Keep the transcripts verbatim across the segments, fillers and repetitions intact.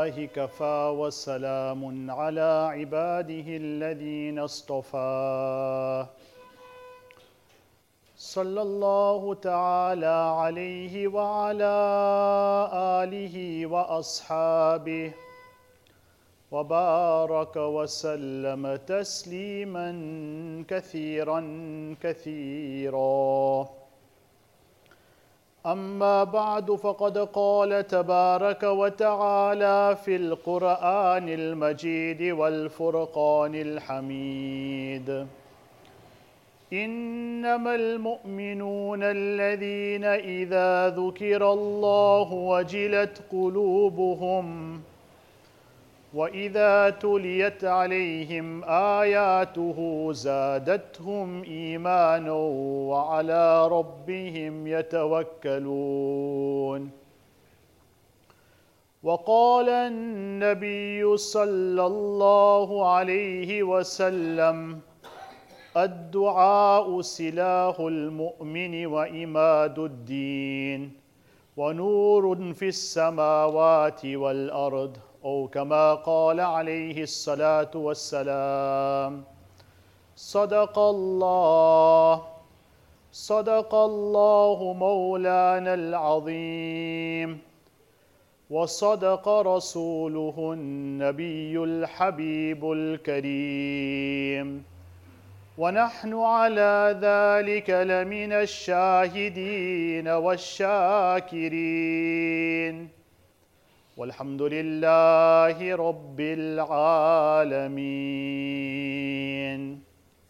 الله كفى وسلام على عباده الذين اصطفى صلى الله تعالى عليه وعلى آله وأصحابه وبارك وسلم تسليما كثيرا كثيرا. أما بعد، فقد قال تبارك وتعالى في القرآن المجيد والفرقان الحميد: إنما المؤمنون الذين إذا ذكر الله وجلت قلوبهم وإذا تليت عليهم آياته زادتهم إيمانا وعلى ربهم يتوكلون. وقال النبي صلى الله عليه وسلم: الدعاء سلاح المؤمن وإماد الدين ونور في السماوات والأرض، أو كما قال عليه الصلاة والسلام. صدق الله صدق الله مولانا العظيم، وصدق رسوله النبي الحبيب الكريم، ونحن على ذلك لمن الشاهدين والشاكرين، والحمد لله رب العالمين.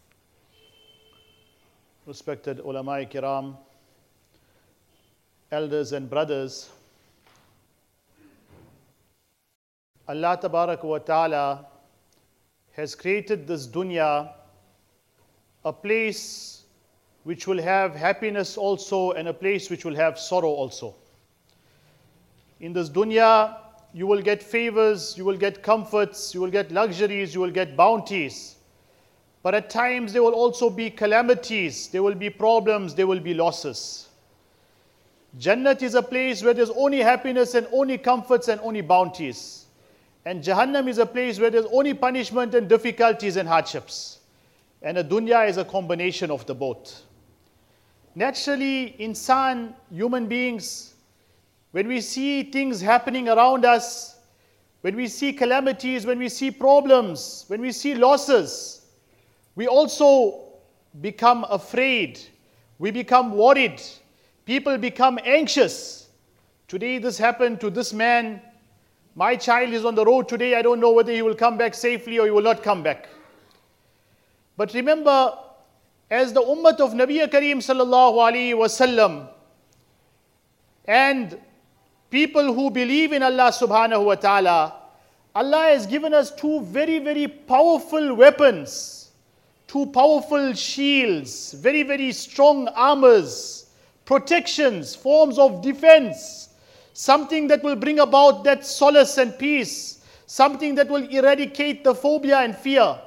Respected ulama kiram, elders and brothers, Allah Tabarak wa Ta'ala has created this dunya, a place which will have happiness also and a place which will have sorrow also. In this dunya, you will get favors, you will get comforts, you will get luxuries, you will get bounties. But at times there will also be calamities, there will be problems, there will be losses. Jannat is a place where there's only happiness and only comforts and only bounties. And Jahannam is a place where there's only punishment and difficulties and hardships. And a dunya is a combination of the both. Naturally, insan, human beings, when we see things happening around us, when we see calamities, when we see problems, when we see losses, we also become afraid. We become worried. People become anxious. Today this happened to this man. My child is on the road today. I don't know whether he will come back safely or he will not come back. But remember, as the ummah of Nabi Kareem sallallahu alaihi wasallam and people who believe in Allah subhanahu wa ta'ala, Allah has given us two very, very powerful weapons, two powerful shields, very, very strong armors, protections, forms of defense, something that will bring about that solace and peace, something that will eradicate the phobia and fear.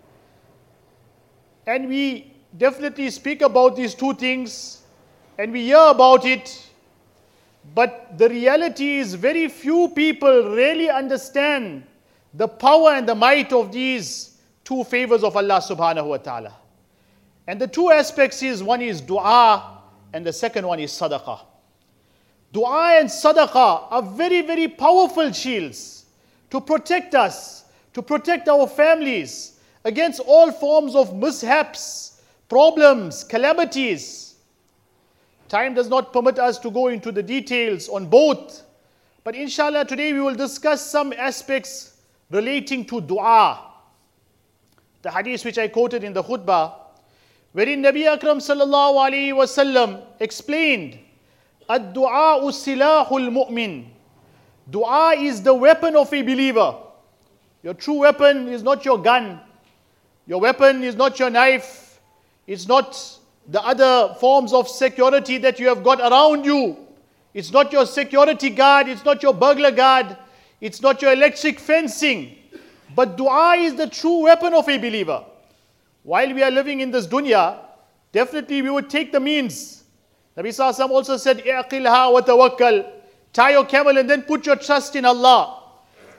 And we definitely speak about these two things and we hear about it. But the reality is very few people really understand the power and the might of these two favors of Allah subhanahu wa ta'ala. And the two aspects is, one is dua and the second one is sadaqah. Dua and sadaqah are very, very powerful shields to protect us, to protect our families against all forms of mishaps, problems, calamities. Time does not permit us to go into the details on both. But inshallah, today we will discuss some aspects relating to dua. The hadith which I quoted in the khutbah, wherein Nabi Akram sallallahu alayhi wasallam explained, Ad-du'a'u silahul mu'min. Dua is the weapon of a believer. Your true weapon is not your gun. Your weapon is not your knife. It's not the other forms of security that you have got around you. It's not your security guard. It's not your burglar guard. It's not your electric fencing. But dua is the true weapon of a believer. While we are living in this dunya, definitely we would take the means. Nabi Sallallahu Alaihi Wasallam also said, "I'qilha wa tawakkal." Tie your camel and then put your trust in Allah.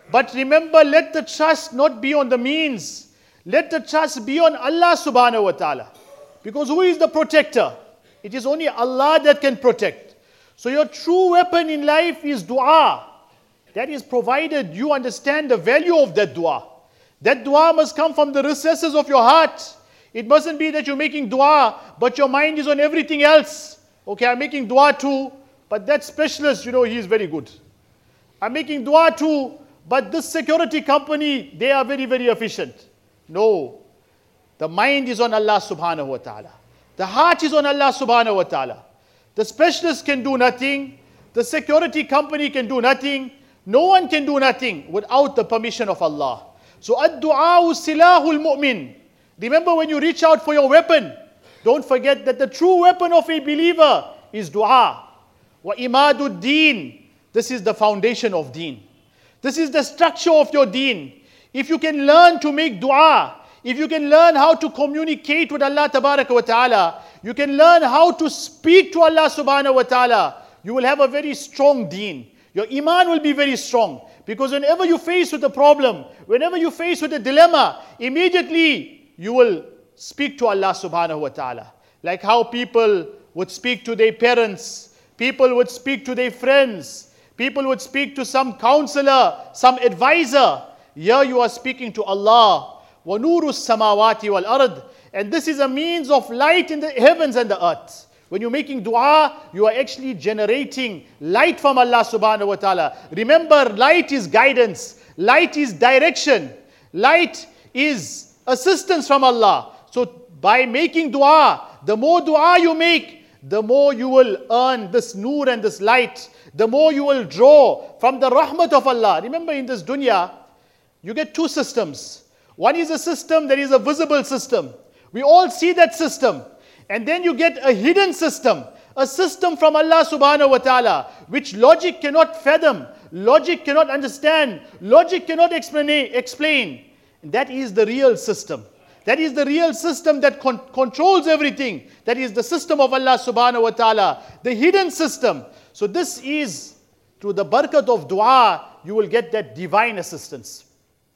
But remember, let the trust not be on the means. Let the trust be on Allah subhanahu wa ta'ala. Because who is the protector? It is only Allah that can protect. So your true weapon in life is dua. That is provided you understand the value of that dua. That dua must come from the recesses of your heart. It mustn't be that you're making dua, but your mind is on everything else. Okay, I'm making dua too, but that specialist, you know, he is very good. I'm making dua too, but this security company, they are very, very efficient. No. The mind is on Allah subhanahu wa ta'ala. The heart is on Allah subhanahu wa ta'ala. The specialist can do nothing. The security company can do nothing. No one can do nothing without the permission of Allah. So, ad-du'a'u silahul mu'min. Remember, when you reach out for your weapon, don't forget that the true weapon of a believer is dua. Wa imadud deen. This is the foundation of deen. This is the structure of your deen. If you can learn to make dua, if you can learn how to communicate with Allah tabaraka wa ta'ala, you can learn how to speak to Allah subhanahu wa ta'ala, you will have a very strong deen. Your iman will be very strong. Because whenever you face with a problem, whenever you face with a dilemma, immediately you will speak to Allah subhanahu wa ta'ala. Like how people would speak to their parents, people would speak to their friends, people would speak to some counselor, some advisor. Here you are speaking to Allah. وَنُورُ السَّمَاوَاتِ وَالْأَرْضِ. And this is a means of light in the heavens and the earth. When you're making dua, you are actually generating light from Allah subhanahu wa ta'ala. Remember, light is guidance. Light is direction. Light is assistance from Allah. So by making dua, the more dua you make, the more you will earn this nur and this light. The more you will draw from the rahmat of Allah. Remember, in this dunya, you get two systems. One is a system that is a visible system. We all see that system. And then you get a hidden system, a system from Allah subhanahu wa ta'ala, which logic cannot fathom, logic cannot understand, logic cannot explain. explain. And that is the real system. That is the real system that con controls everything. That is the system of Allah subhanahu wa ta'ala, the hidden system. So this is, through the barakat of dua, you will get that divine assistance.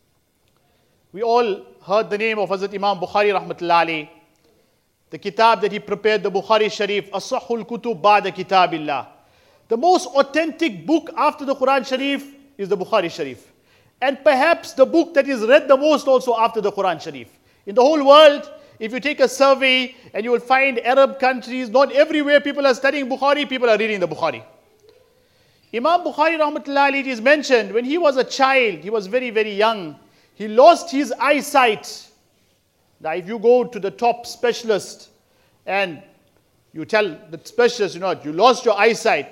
We all heard the name of Hazrat Imam Bukhari rahmatullahi alayhi. The kitab that he prepared, the Bukhari Sharif, As-Sahhul Kutub Ba'da Kitabillah. The most authentic book after the Quran Sharif is the Bukhari Sharif. And perhaps the book that is read the most also after the Quran Sharif. In the whole world, if you take a survey and you will find Arab countries, not everywhere people are studying Bukhari, people are reading the Bukhari. Imam Bukhari rahmatullahi alayhi, it is mentioned, when he was a child, he was very, very young, he lost his eyesight. Now, if you go to the top specialist and you tell the specialist, you know, you lost your eyesight,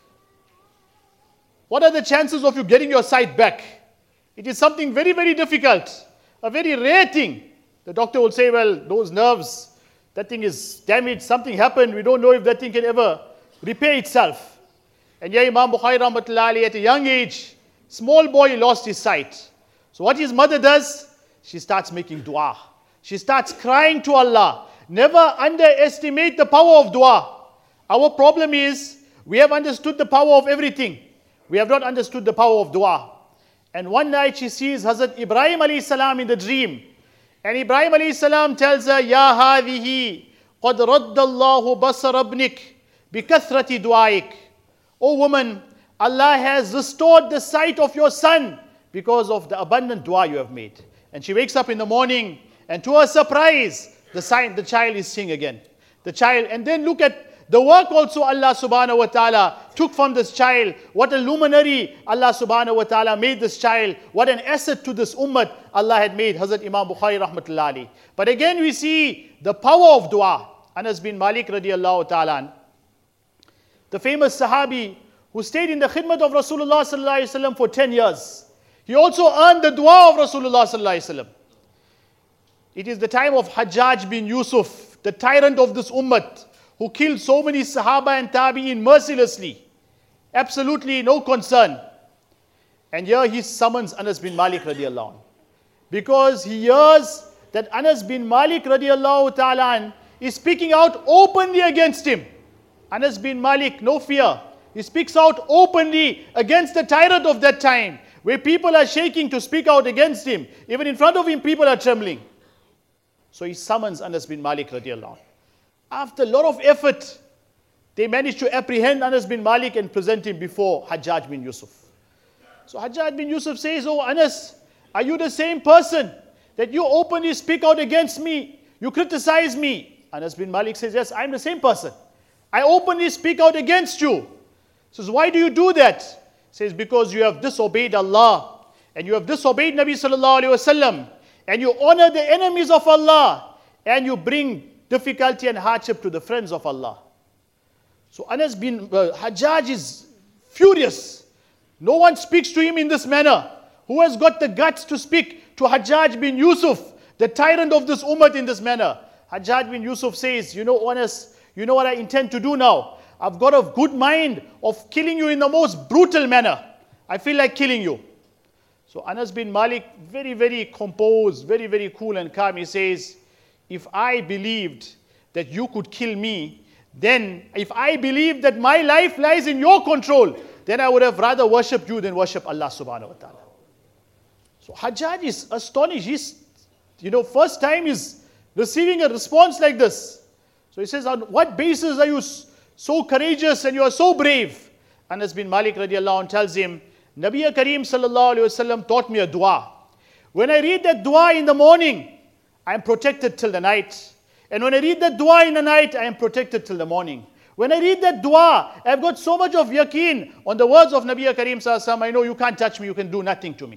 what are the chances of you getting your sight back? It is something very, very difficult, a very rare thing. The doctor will say, well, those nerves, that thing is damaged, something happened, we don't know if that thing can ever repair itself. And yeah, Imam Bukhari rahmatullahi alayhi, at a young age, small boy lost his sight. So what his mother does, she starts making dua. She starts crying to Allah. Never underestimate the power of dua. Our problem is, we have understood the power of everything. We have not understood the power of dua. And one night she sees Hazrat Ibrahim alayhi salam in the dream. And Ibrahim alayhi salam tells her, Ya hadihi, qad raddallahu basar abnik, bikathrati du'aik. O woman, Allah has restored the sight of your son because of the abundant dua you have made. And she wakes up in the morning, and to her surprise, the, sign, the child is seeing again. The child, and then look at the work also Allah subhanahu wa ta'ala took from this child. What a luminary Allah subhanahu wa ta'ala made this child. What an asset to this ummah Allah had made Hazrat Imam Bukhari rahmatullahi alayhi. But again we see the power of dua. Anas bin Malik radiallahu ta'ala, the famous Sahabi who stayed in the khidmat of Rasulullah sallallahu alayhi wa sallam for ten years. He also earned the dua of Rasulullah sallallahu alayhi wa sallam. It is the time of Hajjaj bin Yusuf, the tyrant of this ummah, who killed so many Sahaba and Tabi'in mercilessly. Absolutely no concern. And here he summons Anas bin Malik radiallahu anh, because he hears that Anas bin Malik radiallahu ta'ala is speaking out openly against him. Anas bin Malik, no fear. He speaks out openly against the tyrant of that time. where people are shaking to speak out against him. Even in front of him, people are trembling. So he summons Anas bin Malik radiallahu anhu. After a lot of effort, they managed to apprehend Anas bin Malik and present him before Hajjaj bin Yusuf. So Hajjaj bin Yusuf says, "Oh Anas, are you the same person that you openly speak out against me? You criticize me?" Anas bin Malik says, "Yes, I'm the same person. I openly speak out against you." He says, "Why do you do that?" He says, "Because you have disobeyed Allah and you have disobeyed Nabi sallallahu alaihi wasallam and you honor the enemies of Allah and you bring difficulty and hardship to the friends of Allah." So Anas bin uh, Hajjaj is furious. No one speaks to him in this manner. Who has got the guts to speak to Hajjaj bin Yusuf, the tyrant of this ummah, in this manner? Hajjaj bin Yusuf says, "You know, Anas, you know what I intend to do now? I've got a good mind of killing you in the most brutal manner. I feel like killing you." So Anas bin Malik, very, very composed, very, very cool and calm, he says, "If I believed that you could kill me, then if I believed that my life lies in your control, then I would have rather worshipped you than worship Allah subhanahu wa ta'ala." So Hajjaj is astonished. He's, you know, first time he's receiving a response like this. So he says, "On what basis are you so courageous and you are so brave?" Anas bin Malik radiallahu anhu tells him, "Nabi Kareem sallallahu alayhi wasallam taught me a dua. When I read that dua in the morning, I am protected till the night. And when I read that dua in the night, I am protected till the morning. When I read that dua, I've got so much of yaqeen on the words of Nabi Kareem sallallahu alayhi wasallam. I know you can't touch me, you can do nothing to me."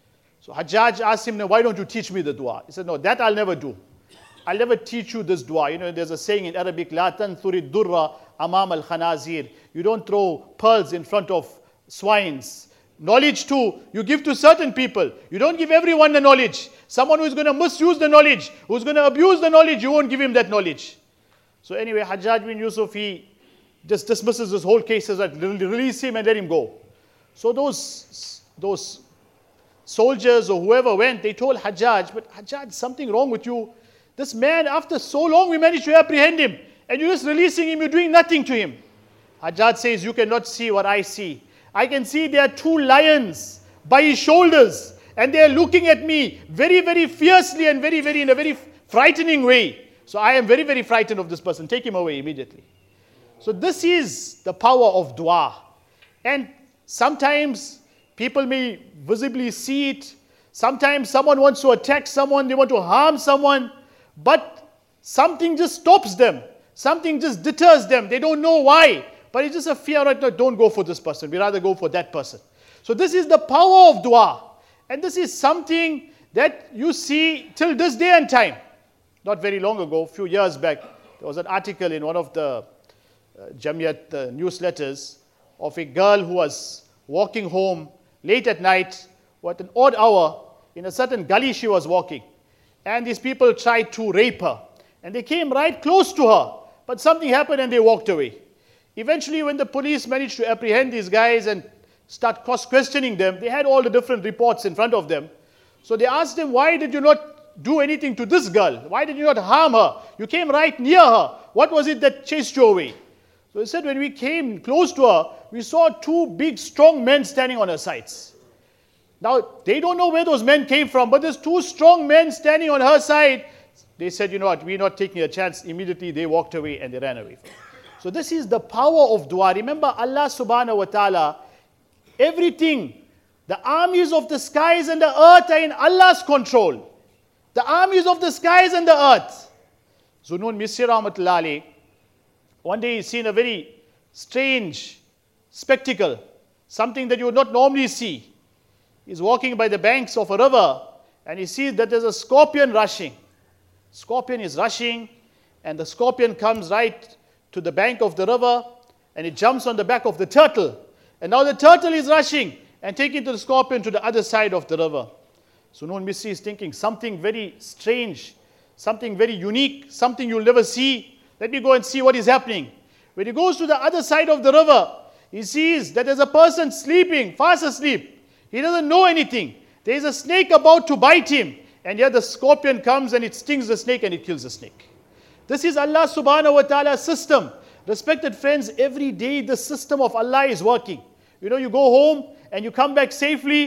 So Hajjaj asked him, "Why don't you teach me the dua?" He said, "No, that I'll never do. I'll never teach you this dua." You know, there's a saying in Arabic, "La tanthuri durra amam al-khanazir." You don't throw pearls in front of swines. Knowledge too, you give to certain people. You don't give everyone the knowledge. Someone who is going to misuse the knowledge, who's going to abuse the knowledge, you won't give him that knowledge. So anyway, Hajjaj bin Yusuf, he just dismisses this whole case, says that release him and let him go. So those, those soldiers or whoever went, they told Hajjaj, "But Hajjaj, something wrong with you. This man, after so long, we managed to apprehend him. And you're just releasing him, you're doing nothing to him." Hajjaj says, "You cannot see what I see. I can see there are two lions by his shoulders. And they are looking at me very, very fiercely and very, very, in a very frightening way. So I am very, very frightened of this person. Take him away immediately." So this is the power of dua. And sometimes people may visibly see it. Sometimes someone wants to attack someone, they want to harm someone, but something just stops them. Something just deters them. They don't know why. But it's just a fear, right? No, don't go for this person. We rather go for that person. So this is the power of dua. And this is something that you see till this day and time. Not very long ago, a few years back, there was an article in one of the uh, Jamiyat uh, newsletters of a girl who was walking home late at night, at an odd hour, in a certain gully she was walking. And these people tried to rape her. And they came right close to her. But something happened and they walked away. Eventually, when the police managed to apprehend these guys and start cross-questioning them, they had all the different reports in front of them. So they asked them, "Why did you not do anything to this girl? Why did you not harm her? You came right near her. What was it that chased you away?" So he said, "When we came close to her, we saw two big, strong men standing on her sides." Now, they don't know where those men came from, but there's two strong men standing on her side. They said, "You know what, we're not taking a chance." Immediately, they walked away and they ran away. So this is the power of dua. Remember, Allah subhanahu wa ta'ala, everything, the armies of the skies and the earth are in Allah's control. The armies of the skies and the earth. Zunnun Misri rahmatullahi alayhi, one day he's seen a very strange spectacle, something that you would not normally see. He's walking by the banks of a river and he sees that there's a scorpion rushing. Scorpion is rushing and the scorpion comes right to the bank of the river and it jumps on the back of the turtle. And now the turtle is rushing and taking the scorpion to the other side of the river. So Zunnun Misri is thinking something very strange, something very unique, something you'll never see. Let me go and see what is happening. When he goes to the other side of the river, he sees that there's a person sleeping, fast asleep. He doesn't know anything. There is a snake about to bite him. And yet the scorpion comes and it stings the snake and it kills the snake. This is Allah subhanahu wa ta'ala's system. Respected friends, every day the system of Allah is working. You know, you go home and you come back safely.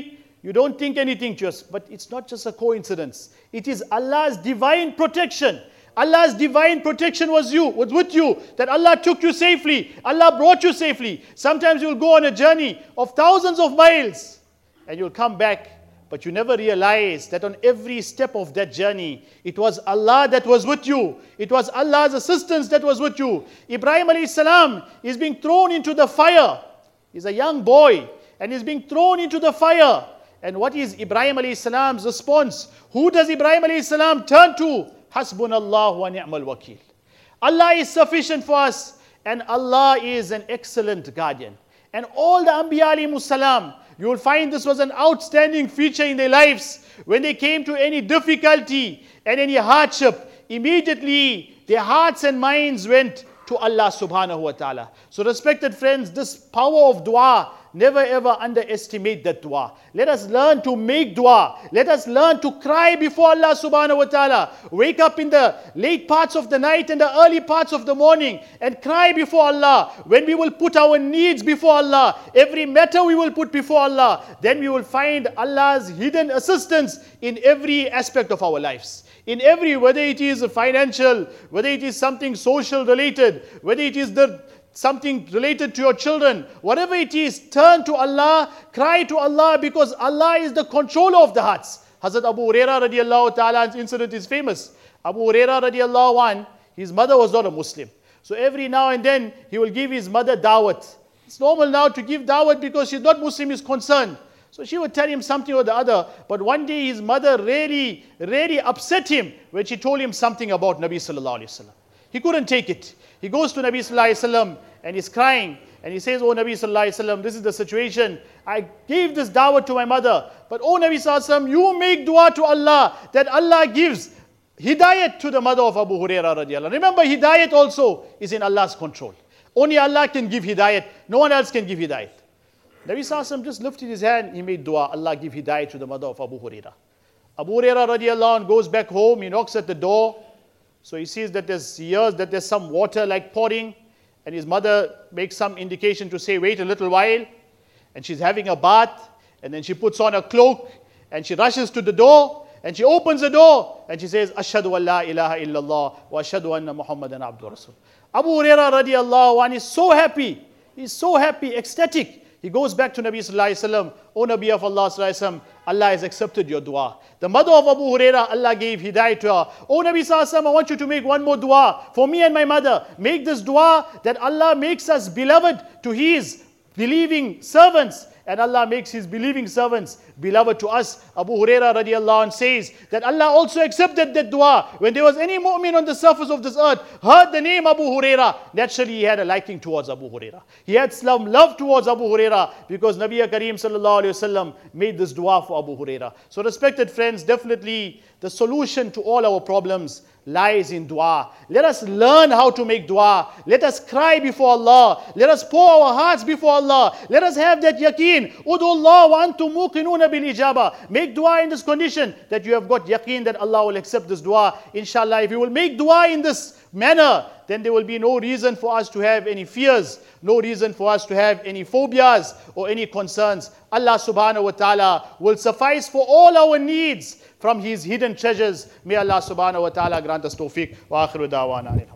You don't think anything just, but it's not just a coincidence. It is Allah's divine protection. Allah's divine protection was you, was with you, that Allah took you safely. Allah brought you safely. Sometimes you'll go on a journey of thousands of miles and you'll come back, but you never realize that on every step of that journey, it was Allah that was with you. It was Allah's assistance that was with you. Ibrahim alayhi salam is being thrown into the fire. He's a young boy and he's being thrown into the fire. And what is Ibrahim alayhi salam's response? Who does Ibrahim alayhi salam turn to? Hasbunallahu wa ni'mal wakil. Allah is sufficient for us, and Allah is an excellent guardian. And all the Anbiya alayhimus salam, you will find this was an outstanding feature in their lives. When they came to any difficulty and any hardship, immediately their hearts and minds went to Allah subhanahu wa ta'ala. So respected friends, this power of dua, never ever underestimate that dua. Let us learn to make dua. Let us learn to cry before Allah subhanahu wa ta'ala. Wake up in the late parts of the night and the early parts of the morning and cry before Allah. When we will put our needs before Allah, every matter we will put before Allah, then we will find Allah's hidden assistance in every aspect of our lives. In every, whether it is financial, whether it is something social related, whether it is the something related to your children, whatever it is, turn to Allah, cry to Allah, because Allah is the controller of the hearts. Hazrat Abu Hurairah radiallahu ta'ala's incident is famous. Abu Hurairah radiallahu anh, his mother was not a Muslim. So every now and then, he will give his mother dawat. It's normal now to give dawat because she's not Muslim, is concerned. So she would tell him something or the other. But one day his mother really, really upset him when she told him something about Nabi sallallahu alayhi wa sallam. He couldn't take it. He goes to Nabi sallallahu alayhi wa sallam and he's crying. And he says, oh Nabi sallallahu alayhi wa sallam, this is the situation. I gave this dawah to my mother. But oh Nabi sallallahu alayhi wa sallam, you make dua to Allah that Allah gives hidayat to the mother of Abu Hurairah radiallahu anh. Remember, hidayat also is in Allah's control. Only Allah can give hidayat. No one else can give hidayat. Nabi sallallahu alayhi wa sallam just lifted his hand. He made dua. Allah give hidayat to the mother of Abu Hurairah. Abu Hurairah radiallahu anh goes back home. He knocks at the door. So he sees that there's, he hears that there's some water like pouring, and his mother makes some indication to say, wait a little while. And she's having a bath, and then she puts on a cloak, and she rushes to the door, and she opens the door, and she says, Ashhadu an la ilaha illallah, wa ashhadu anna Muhammadan abdu rasul. Abu Hurairah radiallahu anh is so happy. He's so happy, ecstatic. He goes back to Nabi sallallahu alayhi wa sallam. O Nabi of Allah sallallahu alayhi wa sallam, Allah has accepted your dua. The mother of Abu Hurairah, Allah gave hidayah to her. O Nabi sallallahu alayhi wa sallam, I want you to make one more dua for me and my mother. Make this dua that Allah makes us beloved to His believing servants, and Allah makes His believing servants beloved to us. Abu Hurairah radiallahu anh says that Allah also accepted that dua. When there was any mu'min on the surface of this earth heard the name Abu Hurairah, naturally he had a liking towards Abu Hurairah. He had some love towards Abu Hurairah because Nabi Kareem sallallahu alayhi wa sallam made this dua for Abu Hurairah. So respected friends, definitely the solution to all our problems lies in dua. Let us learn how to make dua. Let us cry before Allah. Let us pour our hearts before Allah. Let us have that yaqeen. Udullah wa antum muqinuna bil ijaba. Make dua in this condition that you have got yaqeen that Allah will accept this dua. Inshallah, if you will make dua in this manner, then there will be no reason for us to have any fears, no reason for us to have any phobias or any concerns. Allah subhanahu wa ta'ala will suffice for all our needs from His hidden treasures. May Allah subhanahu wa ta'ala grant us tawfiq. Wa akhiru da'wana alhamdulillah.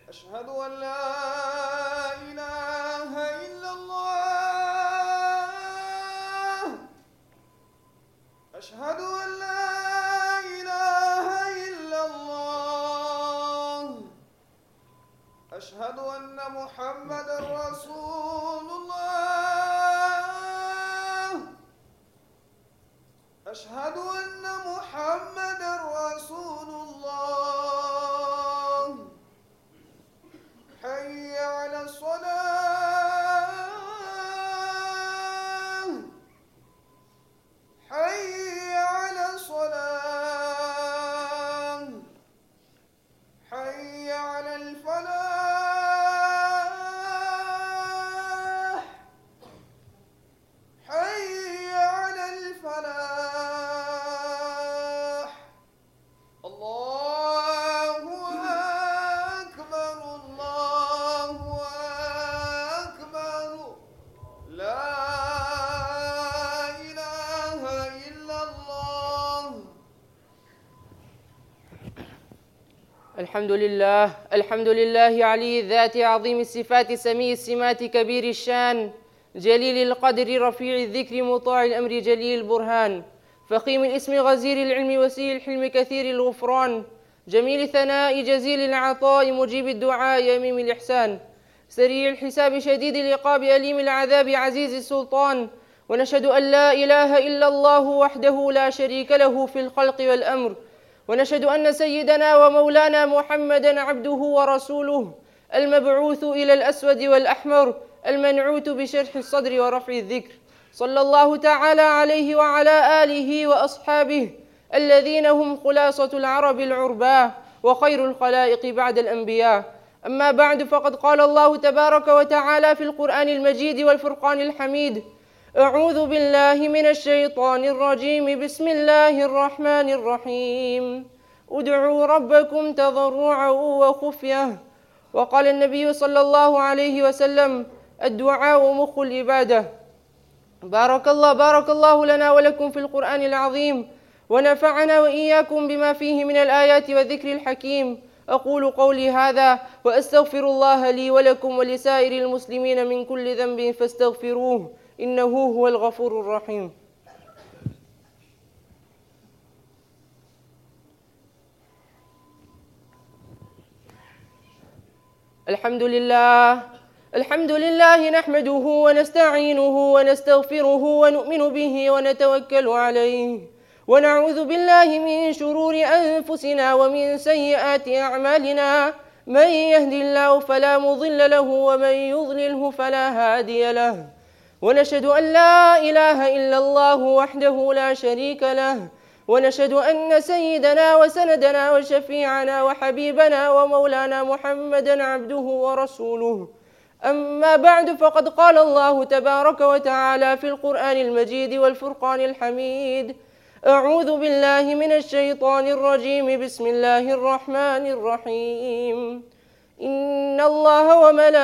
أشهد أن لا إله إلا الله أشهد أن لا إله إلا الله أشهد أن محمدا رسول الله أشهد أن محمدا رسول الله حي على الصلاة حي على الصلاة حي على الفلاح حي على الفلاح الله أكبر الله أكبر لا إله إلا الله. الحمد لله الحمد لله علي الذات عظيم الصفات سميع السمات كبير الشان جليل القدر رفيع الذكر مطاع الأمر جليل البرهان فخيم الاسم غزير العلم وسيل الحلم كثير الغفران جميل الثناء جزيل العطاء مجيب الدعاء يميم الإحسان سريع الحساب شديد العقاب أليم العذاب عزيز السلطان ونشهد أن لا إله إلا الله وحده لا شريك له في الخلق والأمر ونشهد أن سيدنا ومولانا محمدًا عبده ورسوله المبعوث إلى الأسود والأحمر المنعوت بشرح الصدر ورفع الذكر صلى الله تعالى عليه وعلى آله وأصحابه الذين هم خلاصة العرب العرباء وخير الخلائق بعد الأنبياء. أما بعد، فقد قال الله تبارك وتعالى في القرآن المجيد والفرقان الحميد: أعوذ بالله من الشيطان الرجيم، بسم الله الرحمن الرحيم، ادعوا ربكم تضرعا وخفية. وقال النبي صلى الله عليه وسلم: الدعاء مخ العبادة. بارك الله بارك الله لنا ولكم في القرآن العظيم، ونفعنا وإياكم بما فيه من الآيات والذكر الحكيم. أقول قولي هذا وأستغفر الله لي ولكم ولسائر المسلمين من كل ذنب فاستغفروه إنه هو الغفور الرحيم. الحمد لله الحمد لله نحمده ونستعينه ونستغفره ونؤمن به ونتوكل عليه، ونعوذ بالله من شرور أنفسنا ومن سيئات أعمالنا. من يهد الله فلا مضل له ومن يضلله فلا هادي له، ونشهد أن لا إله إلا الله وحده لا شريك له، ونشهد أن سيدنا وسندنا وشفيعنا وحبيبنا ومولانا محمدًا عبده ورسوله. أما بعد، فقد قال الله تبارك وتعالى في القرآن المجيد والفرقان الحميد: أعوذ بالله من الشيطان الرجيم، بسم الله الرحمن الرحيم. إن الله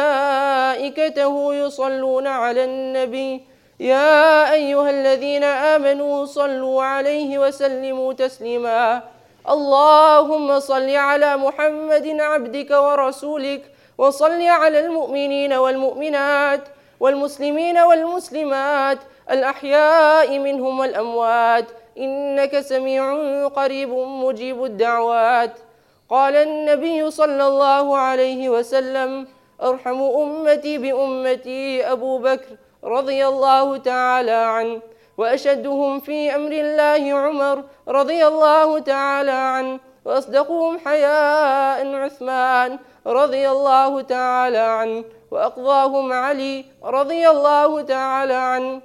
وملائكته يصلون على النبي، يا أيها الذين آمنوا صلوا عليه وسلموا تسليما. اللهم صل على محمد عبدك ورسولك، وصل على المؤمنين والمؤمنات والمسلمين والمسلمات الأحياء منهم والأموات، إنك سميع قريب مجيب الدعوات. قال النبي صلى الله عليه وسلم: أرحم أمتي بأمتي أبو بكر رضي الله تعالى عنه، وأشدهم في أمر الله عمر رضي الله تعالى عنه، وأصدقهم حياء عثمان رضي الله تعالى عنه، وأقضاهم علي رضي الله تعالى عنه،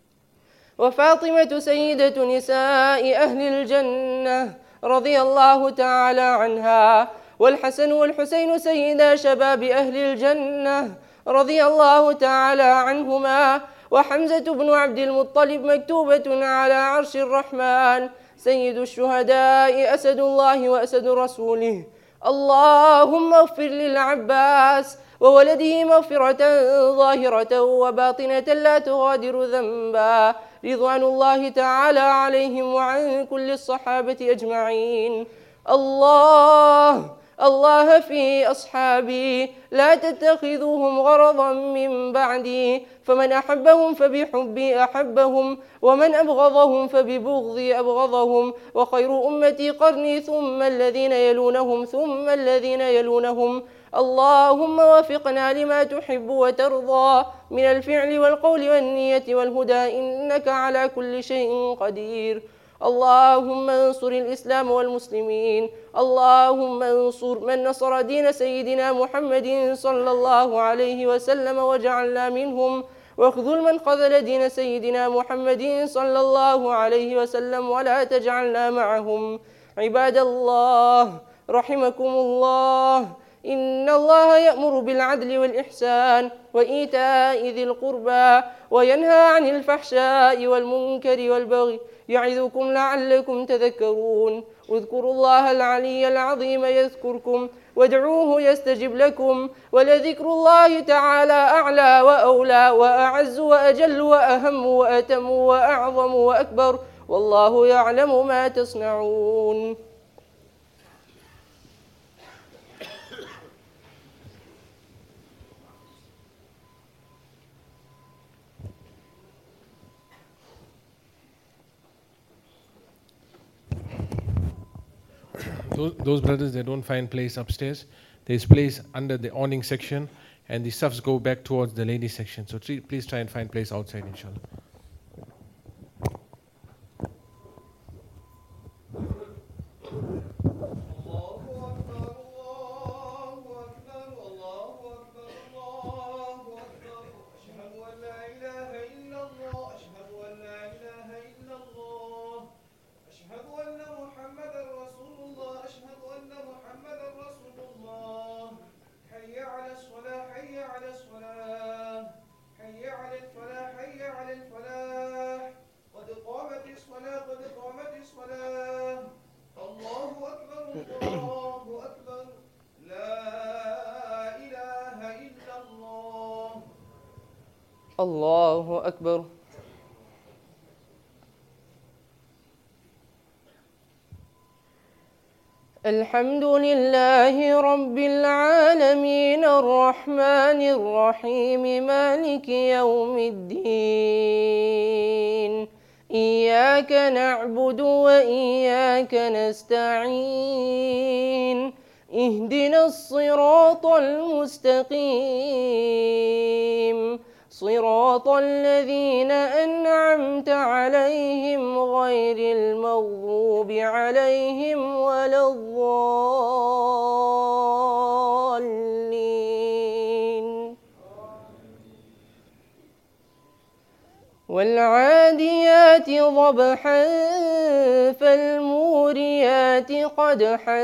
وفاطمة سيدة نساء أهل الجنة رضي الله تعالى عنها، والحسن والحسين سيدا شباب أهل الجنة رضي الله تعالى عنهما، وحمزة بن عبد المطلب مكتوبة على عرش الرحمن سيد الشهداء أسد الله وأسد رسوله. اللهم اغفر للعباس وولده مغفرة ظاهرة وباطنة لا تغادر ذنبا، رضوان الله تعالى عليهم وعن كل الصحابة أجمعين. الله الله الله في أصحابي لا تتخذوهم غرضا من بعدي، فمن أحبهم فبحبي أحبهم، ومن أبغضهم فببغضي أبغضهم، وخير أمتي قرني ثم الذين يلونهم ثم الذين يلونهم. اللهم وفقنا لما تحب وترضى من الفعل والقول والنية والهدى، إنك على كل شيء قدير. اللهم انصر الإسلام والمسلمين، اللهم انصر من نصر دين سيدنا محمد صلى الله عليه وسلم واجعلنا منهم، واخذل من خذل دين سيدنا محمد صلى الله عليه وسلم ولا تجعلنا معهم. عباد الله رحمكم الله، إن الله يأمر بالعدل والإحسان وإيتاء ذي القربى وينهى عن الفحشاء والمنكر والبغي، يعظكم لعلكم تذكرون. اذكروا الله العلي العظيم يذكركم، وادعوه يستجب لكم، ولذكر الله تعالى أعلى وأولى وأعز وأجل وأهم وأتم وأعظم وأكبر، والله يعلم ما تصنعون. Those, those brothers, they don't find place upstairs. There's place under the awning section, and the stuffs go back towards the ladies section. So three, please try and find place outside, inshallah. الله أكبر. الحمد لله رب العالمين الرحمن الرحيم مالك يوم الدين، إياك نعبد وإياك نستعين، اهدنا الصراط المستقيم، صراط الذين أنعمت عليهم غير المغضوب عليهم ولا الضالين. والعاديات ضبحا فالموريات قدحا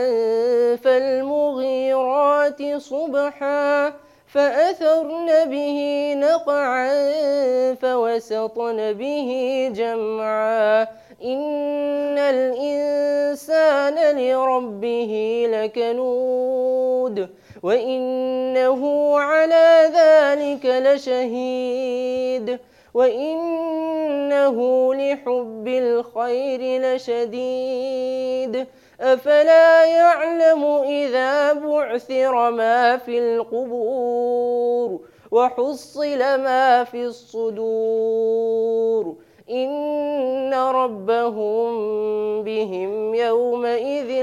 فالمغيرات صبحا فأثرن به نقعا فوسطن به جمعا، إن الإنسان لربه لكنود وإنه على ذلك لشهيد وإنه لحب الخير لشديد، أفلا يعلم إذا بعثر ما في القبور وحصل ما في الصدور، إن ربهم بهم يومئذ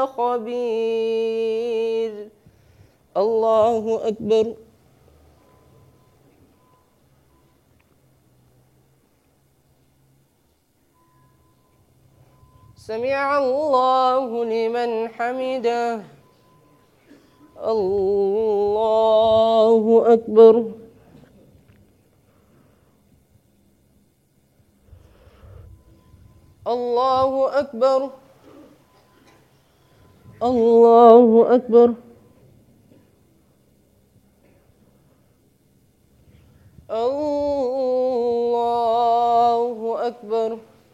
لخبير. الله أكبر. سمع الله لمن حمده. الله أكبر. الله أكبر. الله أكبر. الله أكبر.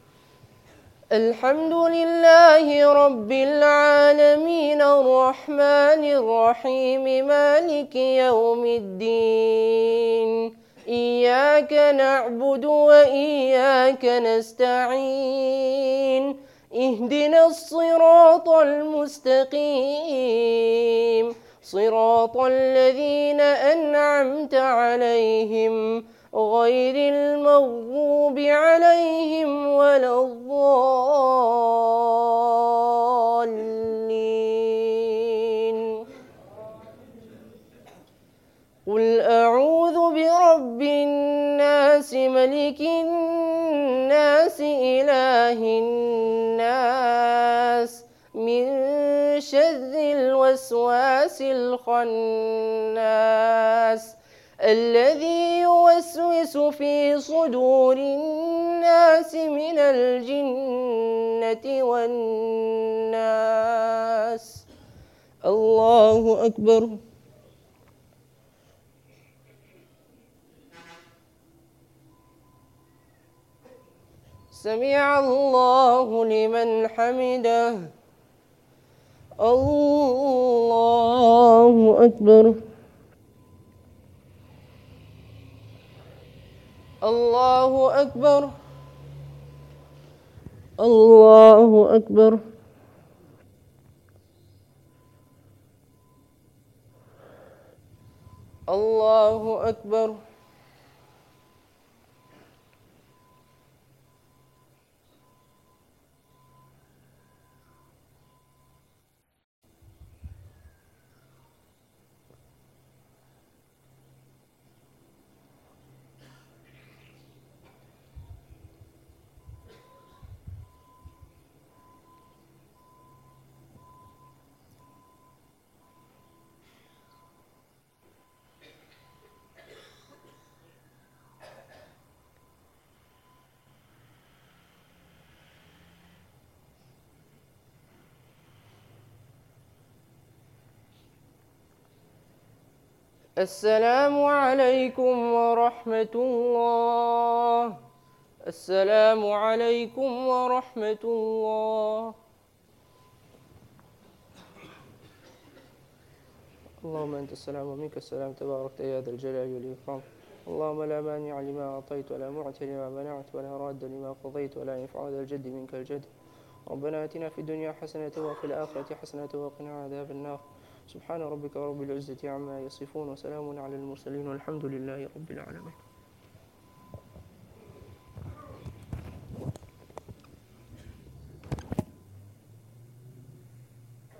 الحمد لله رب العالمين الرحمن الرحيم مالك يوم الدين، إياك نعبد وإياك نستعين، اهدنا الصراط المستقيم، صراط الذين أنعمت عليهم غير المغضوب عليهم ولا الضالين. قل أعوذ برب الناس ملك الناس إله الناس من شر الوسواس الخناس الذي يوسوس في صدور الناس من الجنة والناس. الله أكبر. سمع الله لمن حمده. الله أكبر. الله أكبر. الله أكبر. الله أكبر. السلام عليكم ورحمة الله. السلام عليكم ورحمة الله. اللهم أنت السلام ومنك السلام تباركت يا ذا الجلال والإكرام. اللهم لا مانع لما أعطيت ولا معطي لما منعت ولا راد لما قضيت ولا ينفع ذا الجد منك الجد. ربنا آتنا في الدنيا حسنة وفي الآخرة حسنة وقنا عذاب النار. سبحان ربك رب العزة عما يصفون وسلام على المرسلين والحمد لله رب العالمين.